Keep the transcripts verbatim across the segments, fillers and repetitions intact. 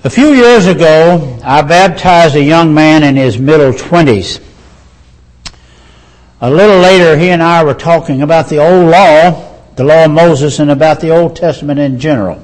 A few years ago, I baptized a young man in his middle twenties. A little later, he and I were talking about the old law, the law of Moses, and about the Old Testament in general.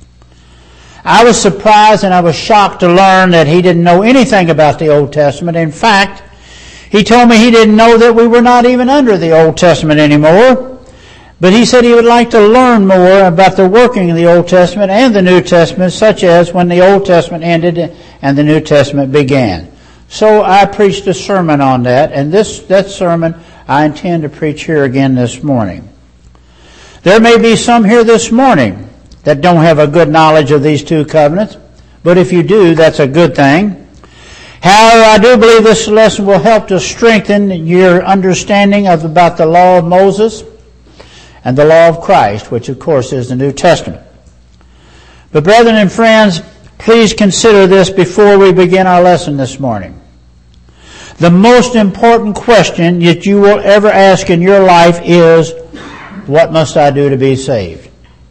I was surprised and I was shocked to learn that he didn't know anything about the Old Testament. In fact, he told me he didn't know that we were not even under the Old Testament anymore. But he said he would like to learn more about the working of the Old Testament and the New Testament, such as when the Old Testament ended and the New Testament began. So I preached a sermon on that, and this that sermon I intend to preach here again this morning. There may be some here this morning that don't have a good knowledge of these two covenants, but if you do, that's a good thing. However, I do believe this lesson will help to strengthen your understanding of about the law of Moses and the law of Christ, which of course is the New Testament. But brethren and friends, please consider this before we begin our lesson this morning. The most important question that you will ever ask in your life is, what must I do to be saved?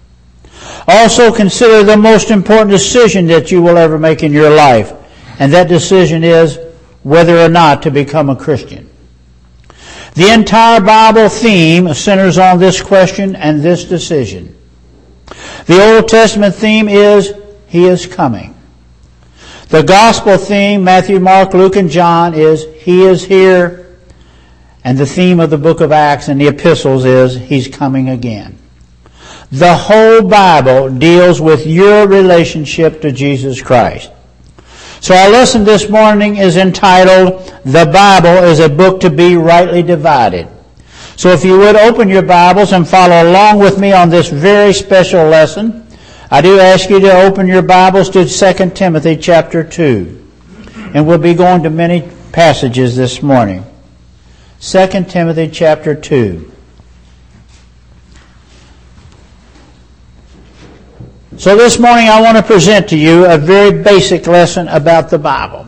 Also consider the most important decision that you will ever make in your life, and that decision is whether or not to become a Christian. The entire Bible theme centers on this question and this decision. The Old Testament theme is, He is coming. The Gospel theme, Matthew, Mark, Luke, and John, is, He is here. And the theme of the book of Acts and the epistles is, He's coming again. The whole Bible deals with your relationship to Jesus Christ. So our lesson this morning is entitled, The Bible is a Book to be Rightly Divided. So if you would open your Bibles and follow along with me on this very special lesson, I do ask you to open your Bibles to Second Timothy chapter two. And we'll be going to many passages this morning. Second Timothy chapter two. So this morning I want to present to you a very basic lesson about the Bible.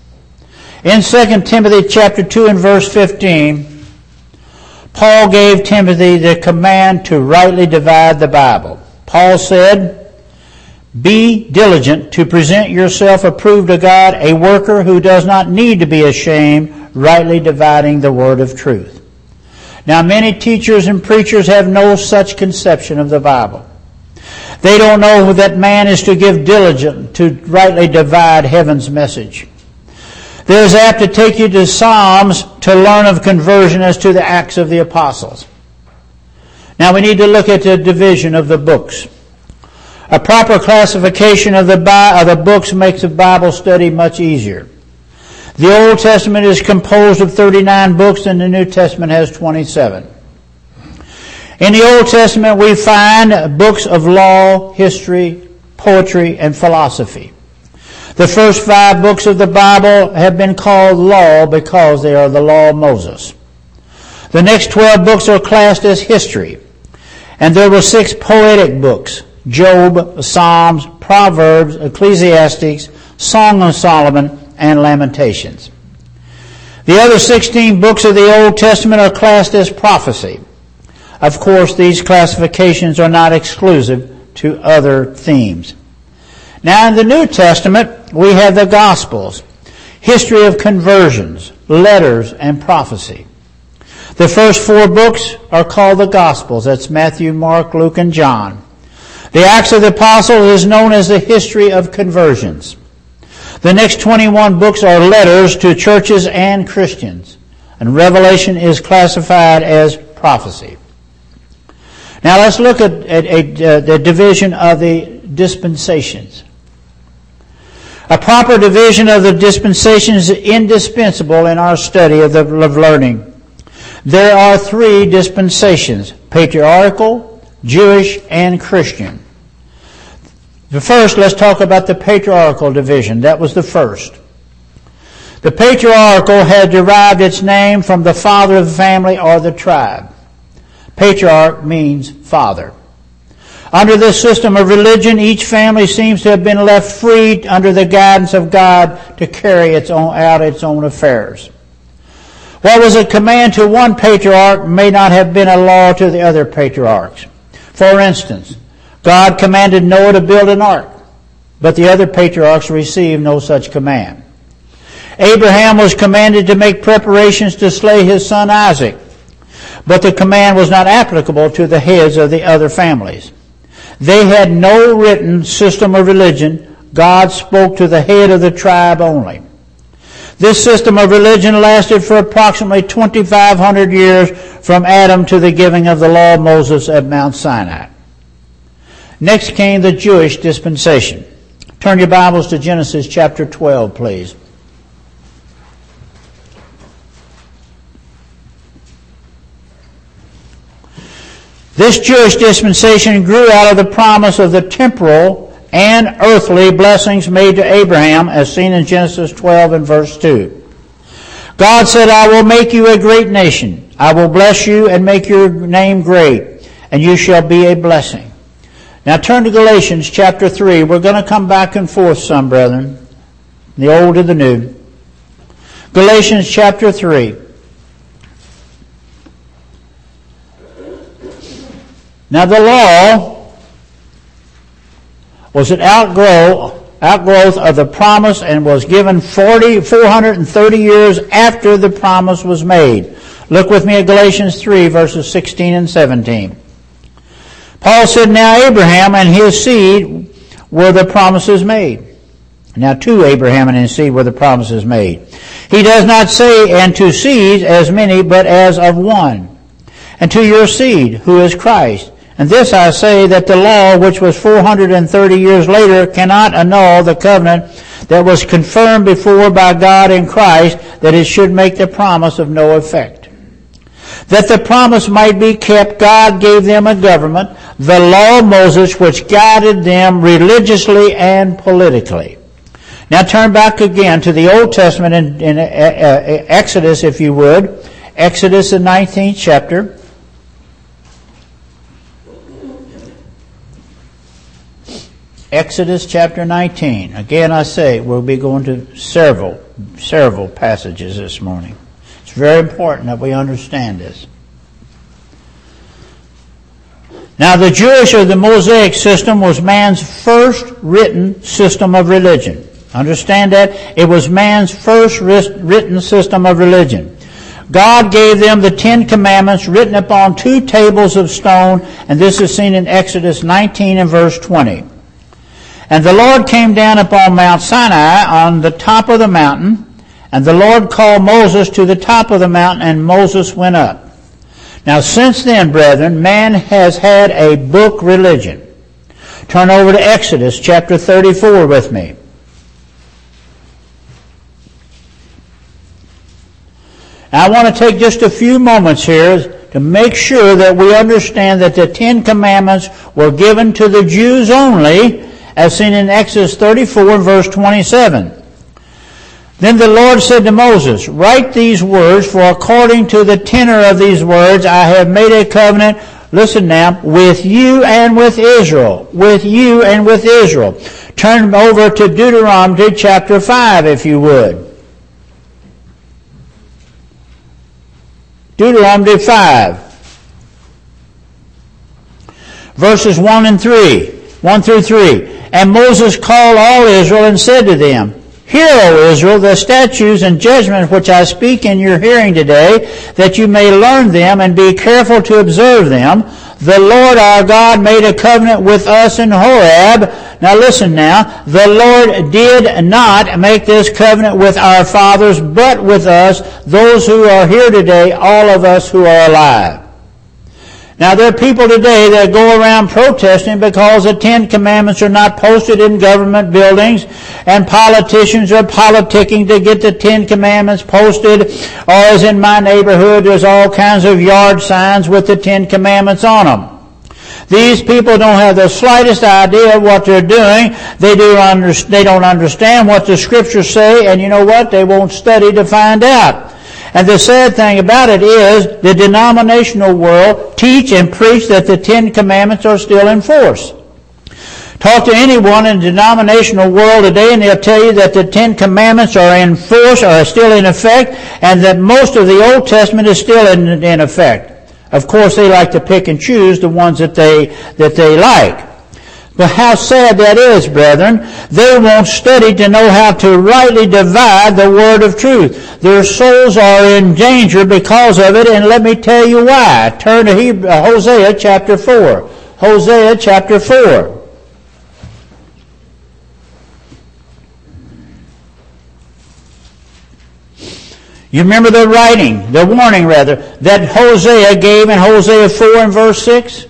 In Second Timothy chapter two and verse fifteen, Paul gave Timothy the command to rightly divide the Bible. Paul said, Be diligent to present yourself approved to God, a worker who does not need to be ashamed, rightly dividing the word of truth. Now many teachers and preachers have no such conception of the Bible. They don't know that man is to give diligence to rightly divide heaven's message. There's apt to take you to Psalms to learn of conversion as to the Acts of the Apostles. Now we need to look at the division of the books. A proper classification of the, of the books makes the Bible study much easier. The Old Testament is composed of thirty-nine books and the New Testament has twenty-seven. In the Old Testament, we find books of law, history, poetry, and philosophy. The first five books of the Bible have been called law because they are the law of Moses. The next twelve books are classed as history. And there were six poetic books, Job, Psalms, Proverbs, Ecclesiastes, Song of Solomon, and Lamentations. The other sixteen books of the Old Testament are classed as prophecy. Of course, these classifications are not exclusive to other themes. Now, in the New Testament, we have the Gospels, history of conversions, letters, and prophecy. The first four books are called the Gospels. That's Matthew, Mark, Luke, and John. The Acts of the Apostles is known as the history of conversions. The next twenty-one books are letters to churches and Christians. And Revelation is classified as prophecy. Now let's look at, at, at uh, the division of the dispensations. A proper division of the dispensations is indispensable in our study of the of learning. There are three dispensations, patriarchal, Jewish, and Christian. The first, let's talk about the patriarchal division. That was the first. The patriarchal had derived its name from the father of the family or the tribe. Patriarch means father. Under this system of religion, each family seems to have been left free under the guidance of God to carry its own, out its own affairs. What was a command to one patriarch may not have been a law to the other patriarchs. For instance, God commanded Noah to build an ark. but the other patriarchs received no such command. Abraham was commanded to make preparations to slay his son Isaac, but the command was not applicable to the heads of the other families. They had no written system of religion. God spoke to the head of the tribe only. This system of religion lasted for approximately twenty-five hundred years from Adam to the giving of the law of Moses at Mount Sinai. Next came the Jewish dispensation. Turn your Bibles to Genesis chapter twelve, please. This Jewish dispensation grew out of the promise of the temporal and earthly blessings made to Abraham, as seen in Genesis twelve and verse two. God said, I will make you a great nation. I will bless you and make your name great, and you shall be a blessing. Now turn to Galatians chapter three. We're going to come back and forth some, brethren, the old and the new. Galatians chapter three. Now the law was an outgrow, outgrowth of the promise and was given forty, four hundred thirty years after the promise was made. Look with me at Galatians three, verses sixteen and seventeen. Paul said, now Abraham and his seed were the promises made. Now to Abraham and his seed were the promises made. He does not say, and to seeds as many, but as of one. And to your seed, who is Christ. And this I say, that the law, which was four hundred thirty years later, cannot annul the covenant that was confirmed before by God in Christ, that it should make the promise of no effect. That the promise might be kept, God gave them a government, the law of Moses, which guided them religiously and politically. Now turn back again to the Old Testament in, in uh, uh, Exodus, if you would. Exodus, the nineteenth chapter. Exodus chapter nineteen. Again, I say, we'll be going to several, several passages this morning. It's very important that we understand this. Now, the Jewish or the Mosaic system was man's first written system of religion. Understand that? It was man's first written system of religion. God gave them the Ten Commandments written upon two tables of stone, and this is seen in Exodus nineteen and verse twenty. And the Lord came down upon Mount Sinai on the top of the mountain, and the Lord called Moses to the top of the mountain, and Moses went up. Now since then, brethren, man has had a book religion. Turn over to Exodus chapter thirty-four with me. Now I want to take just a few moments here to make sure that we understand that the Ten Commandments were given to the Jews only, as seen in Exodus thirty-four, verse twenty-seven. Then the Lord said to Moses, write these words, for according to the tenor of these words I have made a covenant, listen now, with you and with Israel. With you and with Israel. Turn over to Deuteronomy chapter five, if you would. Deuteronomy five. Verses one and three. one through three. And Moses called all Israel and said to them, hear, O Israel, the statutes and judgments which I speak in your hearing today, that you may learn them and be careful to observe them. The Lord our God made a covenant with us in Horeb. Now listen now, the Lord did not make this covenant with our fathers, but with us, those who are here today, all of us who are alive. Now, there are people today that go around protesting because the Ten Commandments are not posted in government buildings, and politicians are politicking to get the Ten Commandments posted. Or as in my neighborhood, there's all kinds of yard signs with the Ten Commandments on them. These people don't have the slightest idea of what they're doing. They, do under, they don't understand what the Scriptures say, and you know what? They won't study to find out. And the sad thing about it is the denominational world teach and preach that the Ten Commandments are still in force. Talk to anyone in the denominational world today and they'll tell you that the Ten Commandments are in force, are still in effect, and that most of the Old Testament is still in, in effect. Of course, they like to pick and choose the ones that they, that they like. But how sad that is, brethren. They won't study to know how to rightly divide the word of truth. Their souls are in danger because of it, and let me tell you why. Turn to Hebrew, uh, Hosea chapter four. Hosea chapter four. You remember the writing, the warning rather, that Hosea gave in Hosea four and verse six?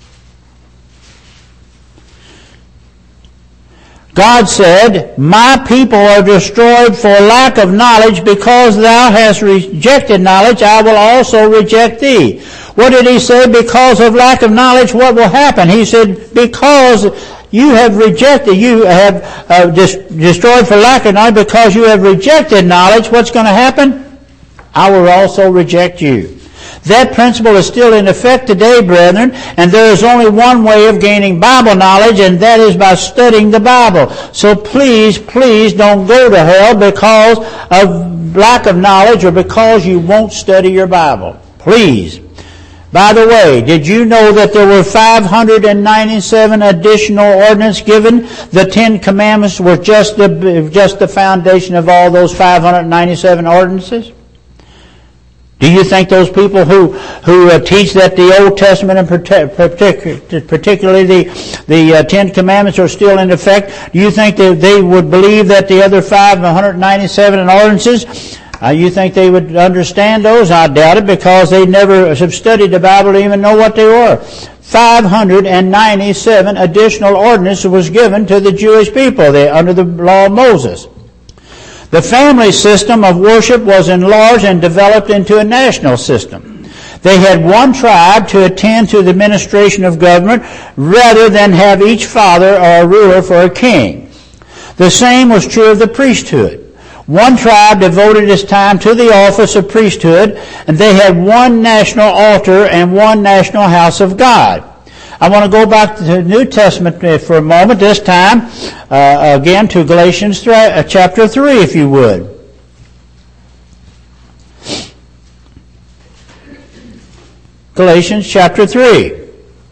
God said, my people are destroyed for lack of knowledge. Because thou hast rejected knowledge, I will also reject thee. What did he say? Because of lack of knowledge, what will happen? He said, because you have rejected, you have uh, dis- destroyed for lack of knowledge, because you have rejected knowledge, what's going to happen? I will also reject you. That principle is still in effect today, brethren, and there is only one way of gaining Bible knowledge, and that is by studying the Bible. So please, please don't go to hell because of lack of knowledge or because you won't study your Bible. Please. By the way, did you know that there were five hundred ninety-seven additional ordinances given? The Ten Commandments were just the, just the foundation of all those five hundred ninety-seven ordinances? Do you think those people who who uh, teach that the Old Testament and partic- particularly the the uh, Ten Commandments are still in effect, do you think that they would believe that the other five hundred ninety-seven ordinances, uh, you think they would understand those? I doubt it, because they never have studied the Bible to even know what they were. five hundred ninety-seven additional ordinances was given to the Jewish people they, under the law of Moses. The family system of worship was enlarged and developed into a national system. They had one tribe to attend to the administration of government rather than have each father or a ruler for a king. The same was true of the priesthood. One tribe devoted its time to the office of priesthood, and they had one national altar and one national house of God. I want to go back to the New Testament for a moment, this time, uh, again, to Galatians three, uh, chapter three, if you would. Galatians chapter three.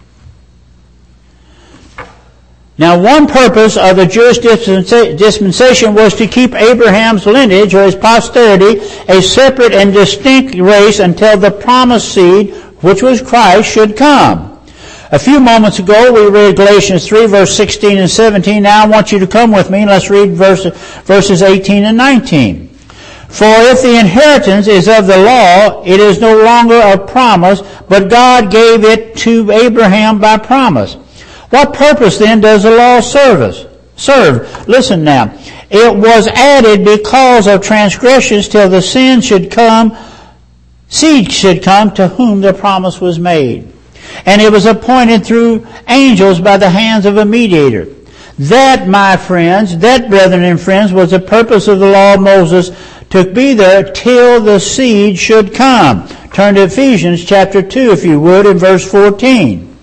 Now, one purpose of the Jewish dispensation was to keep Abraham's lineage, or his posterity, a separate and distinct race until the promised seed, which was Christ, should come. A few moments ago, we read Galatians three, verse sixteen and seventeen. Now I want you to come with me and let's read verse, verses eighteen and nineteen. For if the inheritance is of the law, it is no longer of promise, but God gave it to Abraham by promise. What purpose then does the law serve us? Serve. Listen now. It was added because of transgressions till the sin should come, seed should come to whom the promise was made. And it was appointed through angels by the hands of a mediator. That, my friends, that, brethren and friends, was the purpose of the law of Moses, to be there till the seed should come. Turn to Ephesians chapter two, if you would, in verse fourteen.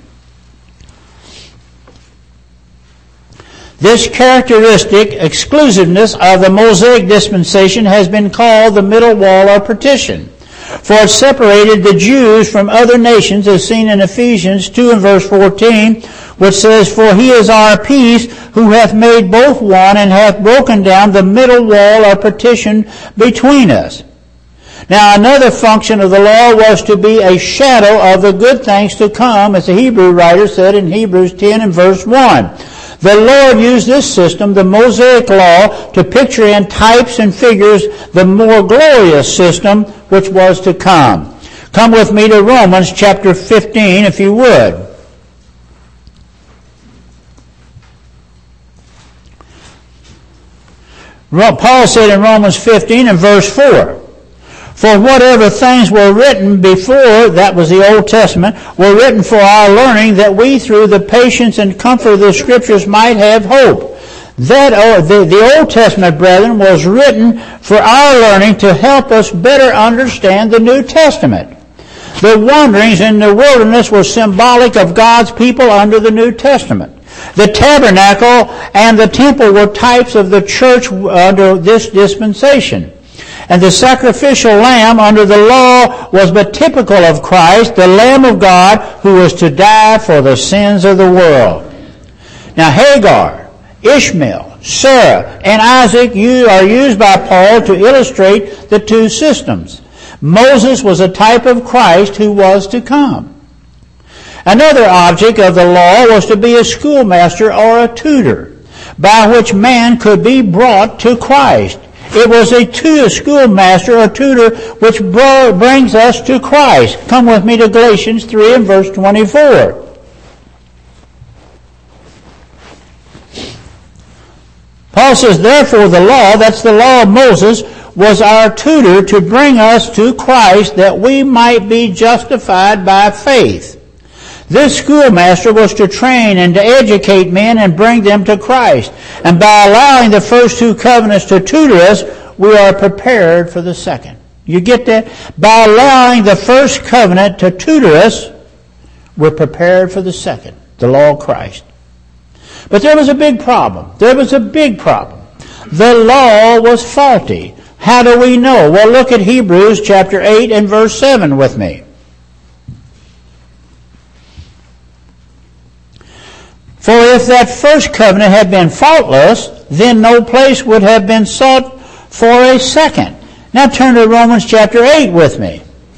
This characteristic exclusiveness of the Mosaic dispensation has been called the middle wall or partition. For it separated the Jews from other nations, as seen in Ephesians two and verse fourteen, which says, For he is our peace, who hath made both one, and hath broken down the middle wall or partition between us. Now another function of the law was to be a shadow of the good things to come, as the Hebrew writer said in Hebrews ten and verse one. The Lord used this system, the Mosaic law, to picture in types and figures the more glorious system which was to come. Come with me to Romans chapter fifteen, if you would. Paul said in Romans fifteen and verse four, For whatever things were written before, that was the Old Testament, were written for our learning, that we through the patience and comfort of the Scriptures might have hope. That uh, the, the Old Testament, brethren, was written for our learning to help us better understand the New Testament. The wanderings in the wilderness were symbolic of God's people under the New Testament. The tabernacle and the temple were types of the church under this dispensation. And the sacrificial lamb under the law was but typical of Christ, the Lamb of God, who was to die for the sins of the world. Now Hagar, Ishmael, Sarah, and Isaac are used by Paul to illustrate the two systems. Moses was a type of Christ who was to come. Another object of the law was to be a schoolmaster or a tutor, by which man could be brought to Christ. It was a, tu- a schoolmaster or tutor which brought, brings us to Christ. Come with me to Galatians three and verse twenty-four. Paul says, therefore the law, that's the law of Moses, was our tutor to bring us to Christ that we might be justified by faith. This schoolmaster was to train and to educate men and bring them to Christ. And by allowing the first two covenants to tutor us, we are prepared for the second. You get that? By allowing the first covenant to tutor us, we're prepared for the second, the law of Christ. But there was a big problem. There was a big problem. The law was faulty. How do we know? Well, look at Hebrews chapter eight and verse seven with me. For if that first covenant had been faultless, then no place would have been sought for a second. Now turn to Romans chapter eight with me.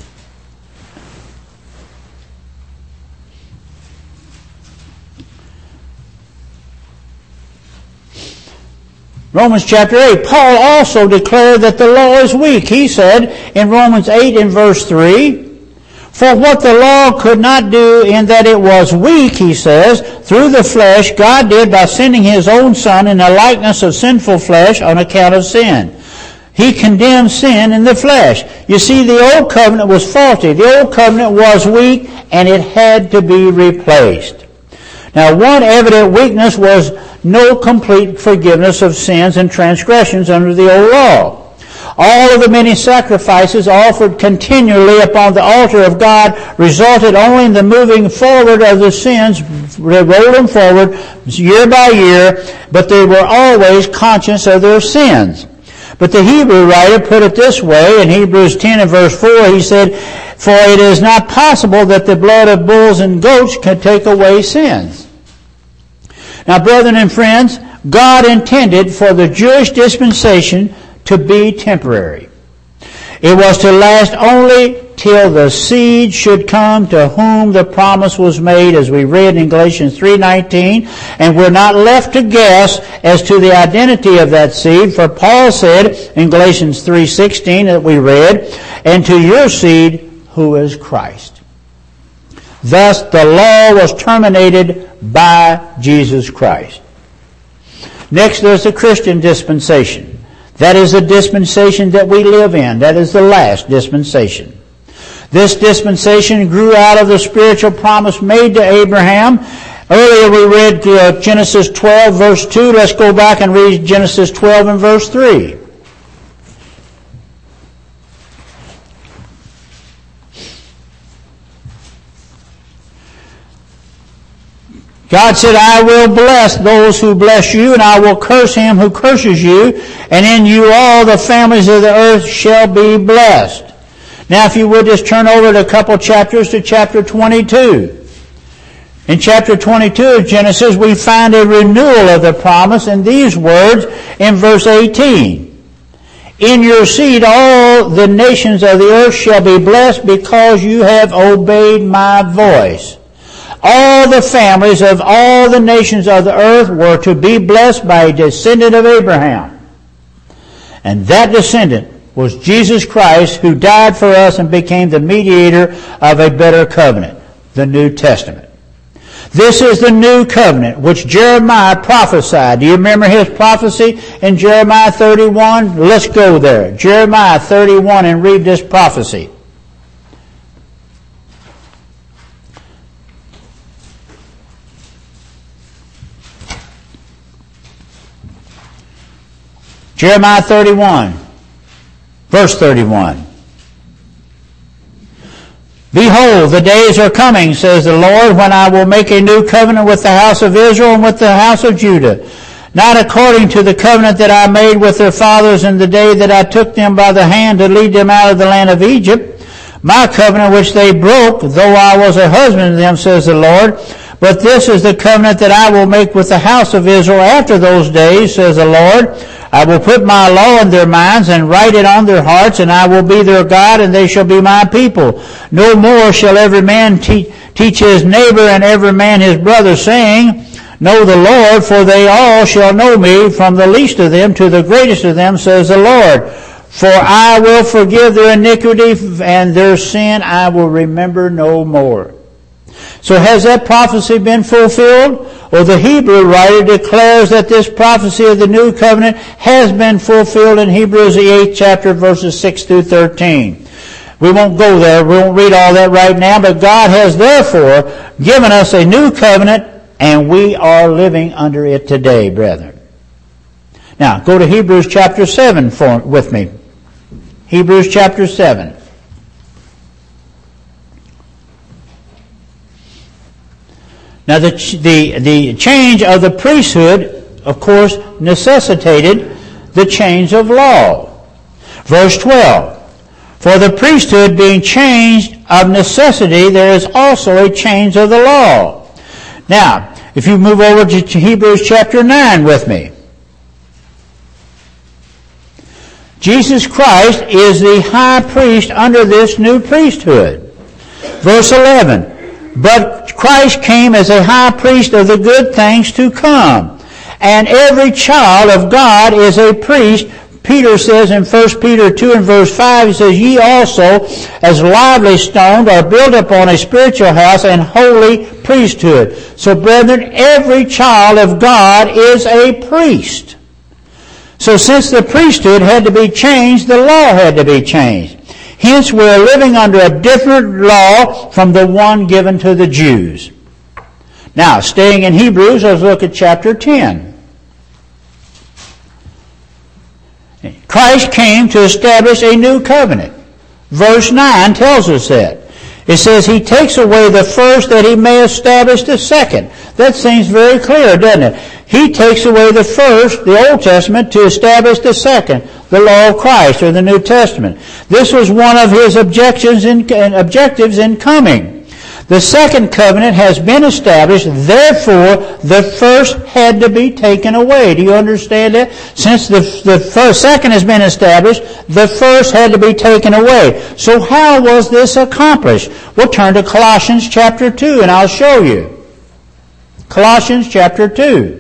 Romans chapter eight. Paul also declared that the law is weak. He said in Romans eight and verse three, for what the law could not do in that it was weak, he says, through the flesh, God did by sending his own Son in the likeness of sinful flesh on account of sin. He condemned sin in the flesh. You see, the old covenant was faulty. The old covenant was weak, and it had to be replaced. Now, one evident weakness was no complete forgiveness of sins and transgressions under the old law. All of the many sacrifices offered continually upon the altar of God resulted only in the moving forward of the sins. They rolled them forward year by year, but they were always conscious of their sins. But the Hebrew writer put it this way in Hebrews ten and verse four. He said, for it is not possible that the blood of bulls and goats can take away sins. Now, brethren and friends, God intended for the Jewish dispensation to be temporary. It was to last only till the seed should come to whom the promise was made, as we read in Galatians three nineteen, and we're not left to guess as to the identity of that seed, for Paul said in Galatians three sixteen that we read, and to your seed who is Christ. Thus the law was terminated by Jesus Christ. Next, there's the Christian dispensation. That is the dispensation that we live in. That is the last dispensation. This dispensation grew out of the spiritual promise made to Abraham. Earlier we read uh, Genesis twelve verse two. Let's go back and read Genesis twelve and verse three. God said, I will bless those who bless you, and I will curse him who curses you, and in you all the families of the earth shall be blessed. Now, if you would just turn over to a couple chapters to chapter twenty-two. In chapter twenty-two of Genesis, we find a renewal of the promise in these words in verse eighteen. In your seed all the nations of the earth shall be blessed because you have obeyed my voice. All the families of all the nations of the earth were to be blessed by a descendant of Abraham. And that descendant was Jesus Christ, who died for us and became the mediator of a better covenant, the New Testament. This is the new covenant which Jeremiah prophesied. Do you remember his prophecy in Jeremiah thirty-one? Let's go there. Jeremiah thirty-one and read this prophecy. Jeremiah thirty-one, verse thirty-one. Behold, the days are coming, says the Lord, when I will make a new covenant with the house of Israel and with the house of Judah, not according to the covenant that I made with their fathers in the day that I took them by the hand to lead them out of the land of Egypt, my covenant which they broke, though I was a husband to them, says the Lord. But this is the covenant that I will make with the house of Israel after those days, says the Lord. I will put my law in their minds and write it on their hearts, and I will be their God, and they shall be my people. No more shall every man te- teach his neighbor and every man his brother, saying, Know the Lord, for they all shall know me, from the least of them to the greatest of them, says the Lord. For I will forgive their iniquity, and their sin I will remember no more. So has that prophecy been fulfilled? Well, the Hebrew writer declares that this prophecy of the new covenant has been fulfilled in Hebrews the eighth chapter, verses six through thirteen. We won't go there. We won't read all that right now, but God has therefore given us a new covenant, and we are living under it today, brethren. Now, go to Hebrews chapter seven for, with me. Hebrews chapter seven. Now, the, the, the change of the priesthood, of course, necessitated the change of law. Verse twelve. For the priesthood being changed of necessity, there is also a change of the law. Now, if you move over to Hebrews chapter nine with me. Jesus Christ is the high priest under this new priesthood. Verse eleven. But Christ came as a high priest of the good things to come. And every child of God is a priest. Peter says in First Peter two and verse five, he says, Ye also, as lively stones, are built upon a spiritual house and holy priesthood. So, brethren, every child of God is a priest. So since the priesthood had to be changed, the law had to be changed. Hence, we're living under a different law from the one given to the Jews. Now, staying in Hebrews, let's look at chapter ten. Christ came to establish a new covenant. Verse nine tells us that. It says, He takes away the first that He may establish the second. That seems very clear, doesn't it? He takes away the first, the Old Testament, to establish the second, the law of Christ, or the New Testament. This was one of His objections in, objectives in coming. The second covenant has been established, therefore the first had to be taken away. Do you understand that? Since the, the first, second has been established, the first had to be taken away. So how was this accomplished? We'll turn to Colossians chapter two and I'll show you. Colossians chapter two.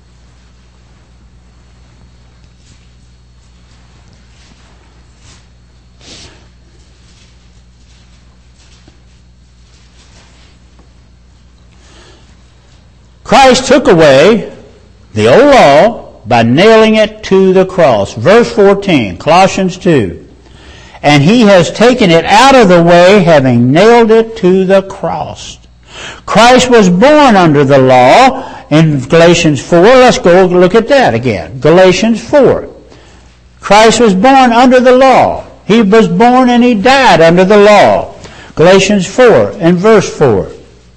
Christ took away the old law by nailing it to the cross. Verse fourteen, Colossians two. And He has taken it out of the way, having nailed it to the cross. Christ was born under the law in Galatians four. Let's go look at that again. Galatians four. Christ was born under the law. He was born and He died under the law. Galatians four and verse four.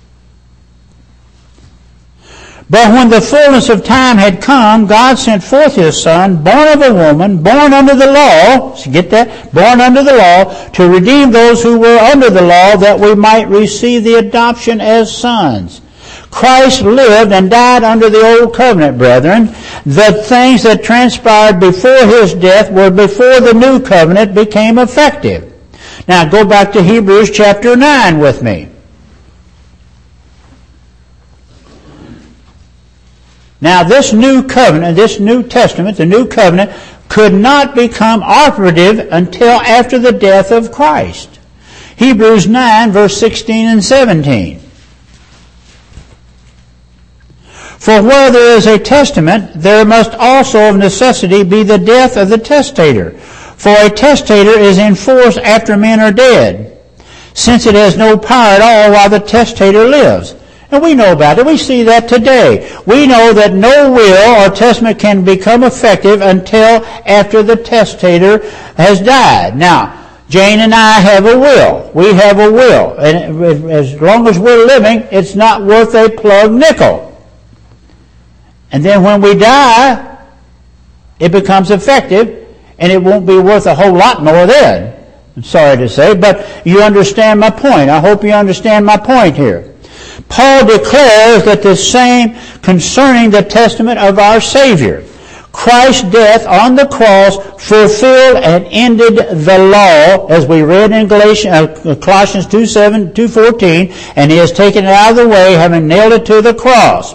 But when the fullness of time had come, God sent forth His Son, born of a woman, born under the law, so get that? Born under the law, to redeem those who were under the law, that we might receive the adoption as sons. Christ lived and died under the old covenant, brethren. The things that transpired before His death were before the new covenant became effective. Now go back to Hebrews chapter nine with me. Now this new covenant, this New Testament, the new covenant, could not become operative until after the death of Christ. Hebrews nine, verse sixteen and seventeen. For where there is a testament, there must also of necessity be the death of the testator. For a testator is in force after men are dead, since it has no power at all while the testator lives. And we know about it. We see that today. We know that no will or testament can become effective until after the testator has died. Now, Jane and I have a will. We have a will. And as long as we're living, it's not worth a plug nickel. And then when we die, it becomes effective, and it won't be worth a whole lot more then. I'm sorry to say, but you understand my point. I hope you understand my point here. Paul declares that the same concerning the testament of our Savior. Christ's death on the cross fulfilled and ended the law, as we read in Galatians, uh, Colossians two seven, two fourteen, and He has taken it out of the way, having nailed it to the cross.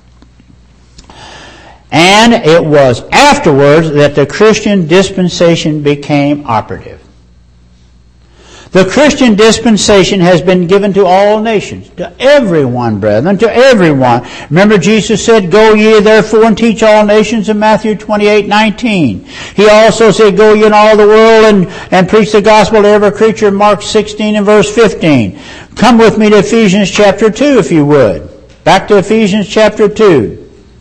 And it was afterwards that the Christian dispensation became operative. The Christian dispensation has been given to all nations, to everyone, brethren, to everyone. Remember, Jesus said, "Go ye therefore and teach all nations," in Matthew twenty-eight nineteen. He also said, "Go ye in all the world and, and preach the gospel to every creature," in Mark sixteen and verse fifteen. Come with me to Ephesians chapter two, if you would. Back to Ephesians chapter two.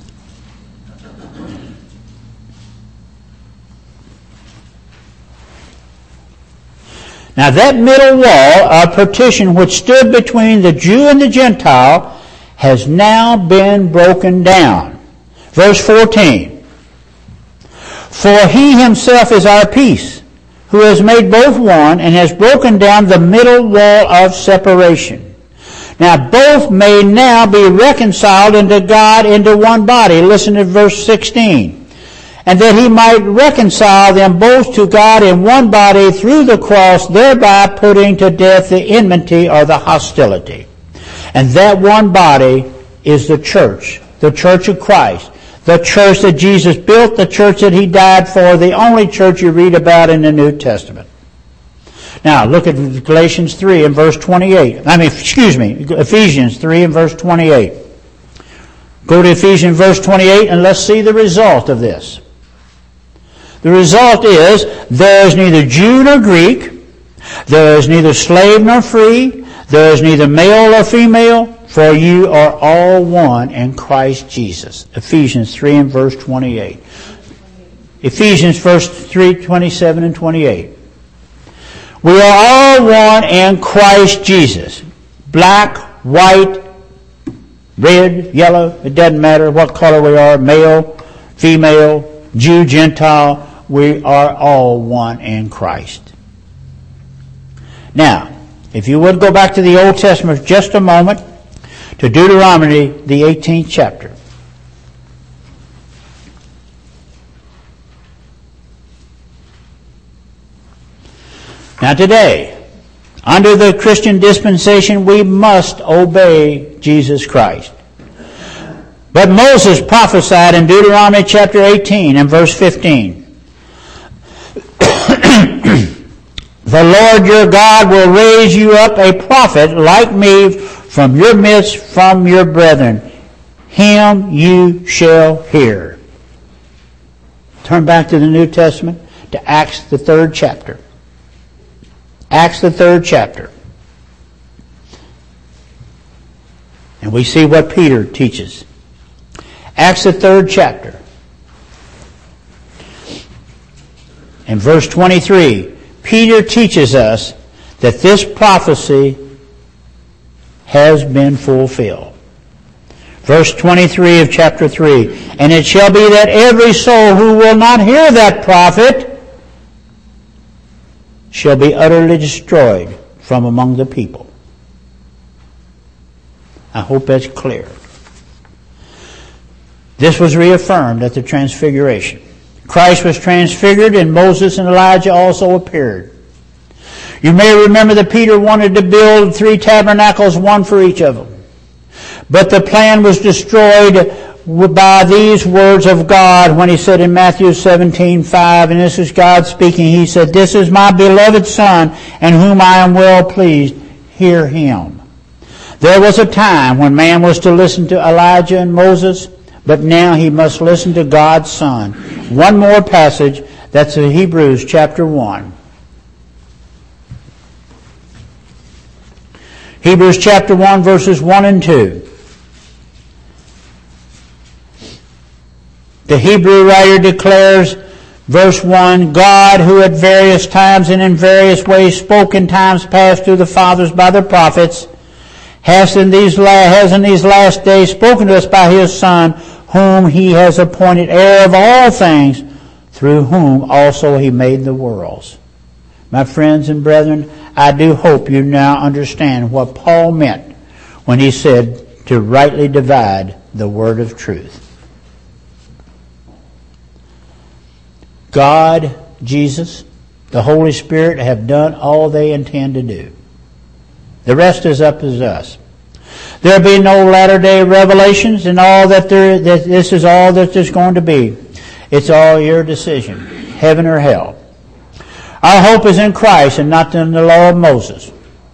Now that middle wall of partition which stood between the Jew and the Gentile has now been broken down. Verse fourteen. For He Himself is our peace, who has made both one and has broken down the middle wall of separation. Now both may now be reconciled unto God into one body. Listen to verse sixteen. And that He might reconcile them both to God in one body through the cross, thereby putting to death the enmity or the hostility. And that one body is the church, the church of Christ, the church that Jesus built, the church that He died for, the only church you read about in the New Testament. Now, look at Galatians three and verse twenty-eight. I mean, excuse me, Ephesians three and verse twenty-eight. Go to Ephesians verse twenty-eight and let's see the result of this. The result is, there is neither Jew nor Greek, there is neither slave nor free, there is neither male nor female, for you are all one in Christ Jesus. Ephesians three and verse twenty-eight. Ephesians verse three, twenty-seven and twenty-eight. We are all one in Christ Jesus. Black, white, red, yellow, it doesn't matter what color we are, male, female, Jew, Gentile, we are all one in Christ. Now, if you would go back to the Old Testament for just a moment, to Deuteronomy, the eighteenth chapter. Now today, under the Christian dispensation, we must obey Jesus Christ. But Moses prophesied in Deuteronomy chapter eighteen and verse fifteen. The Lord your God will raise you up a prophet like me from your midst, from your brethren. Him you shall hear. Turn back to the New Testament, to Acts the third chapter. Acts the third chapter. And we see what Peter teaches. Acts the third chapter. In verse twenty-three, Peter teaches us that this prophecy has been fulfilled. Verse twenty-three of chapter three, and it shall be that every soul who will not hear that prophet shall be utterly destroyed from among the people. I hope that's clear. This was reaffirmed at the Transfiguration. Christ was transfigured and Moses and Elijah also appeared. You may remember that Peter wanted to build three tabernacles, one for each of them. But the plan was destroyed by these words of God when He said in Matthew seventeen five, and this is God speaking, He said, "This is my beloved Son, in whom I am well pleased. Hear Him." There was a time when man was to listen to Elijah and Moses, but now he must listen to God's Son. One more passage, that's in Hebrews chapter one. Hebrews chapter one, verses one and two. The Hebrew writer declares, verse one, God, who at various times and in various ways spoke in times past to the fathers by the prophets, has in these la- has in these last days spoken to us by His Son, whom He has appointed heir of all things, through whom also He made the worlds. My friends and brethren, I do hope you now understand what Paul meant when he said to rightly divide the word of truth. God, Jesus, the Holy Spirit have done all they intend to do. The rest is up to us. There'll be no latter-day revelations and all that there, that this is all that there's going to be. It's all your decision, heaven or hell. Our hope is in Christ and not in the law of Moses.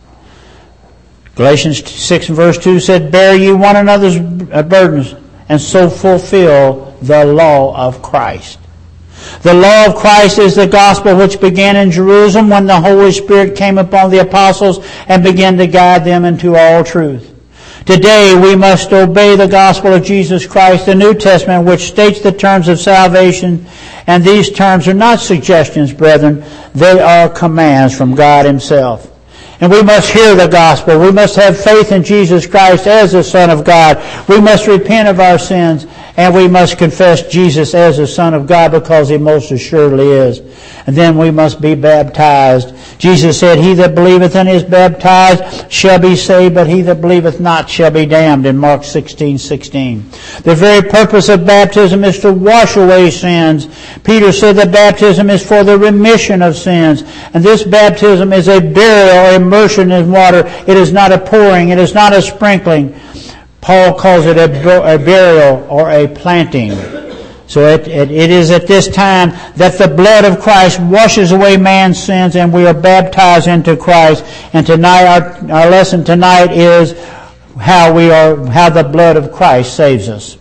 Galatians six and verse two said, bear ye one another's burdens and so fulfill the law of Christ. The law of Christ is the gospel which began in Jerusalem when the Holy Spirit came upon the apostles and began to guide them into all truth. Today we must obey the gospel of Jesus Christ, the New Testament, which states the terms of salvation. And these terms are not suggestions, brethren. They are commands from God himself. And we must hear the gospel. We must have faith in Jesus Christ as the Son of God. We must repent of our sins. And we must confess Jesus as the Son of God because he most assuredly is. And then we must be baptized. Jesus said, he that believeth and is baptized shall be saved, but he that believeth not shall be damned, in Mark sixteen sixteen. The very purpose of baptism is to wash away sins. Peter said that baptism is for the remission of sins. And this baptism is a burial, immersion in water. It is not a pouring. It is not a sprinkling. Paul calls it a burial or a planting. So it, it, it is at this time that the blood of Christ washes away man's sins and we are baptized into Christ. And tonight, our, our lesson tonight is how we are, how the blood of Christ saves us.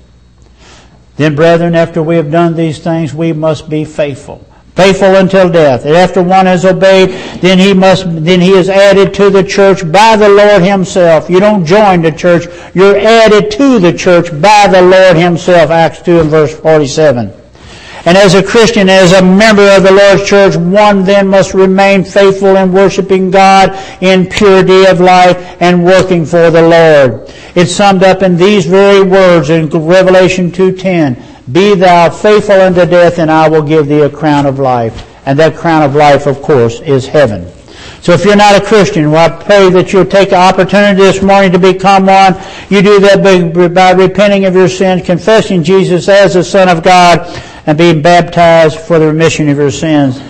Then, brethren, after we have done these things, we must be faithful. Faithful until death. And after one is obeyed, then he must, then he is added to the church by the Lord himself. You don't join the church. You're added to the church by the Lord himself. Acts two and verse forty-seven. And as a Christian, as a member of the Lord's church, one then must remain faithful in worshiping God in purity of life and working for the Lord. It's summed up in these very words in Revelation two ten. Be thou faithful unto death, and I will give thee a crown of life. And that crown of life, of course, is heaven. So if you're not a Christian, well, I pray that you'll take the opportunity this morning to become one. You do that by, by repenting of your sins, confessing Jesus as the Son of God, and being baptized for the remission of your sins.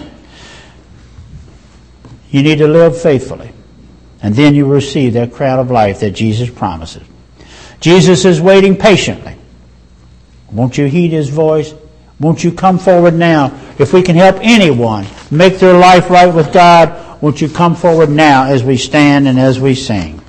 You need to live faithfully. And then you will receive that crown of life that Jesus promises. Jesus is waiting patiently. Won't you heed his voice? Won't you come forward now? If we can help anyone make their life right with God, won't you come forward now as we stand and as we sing?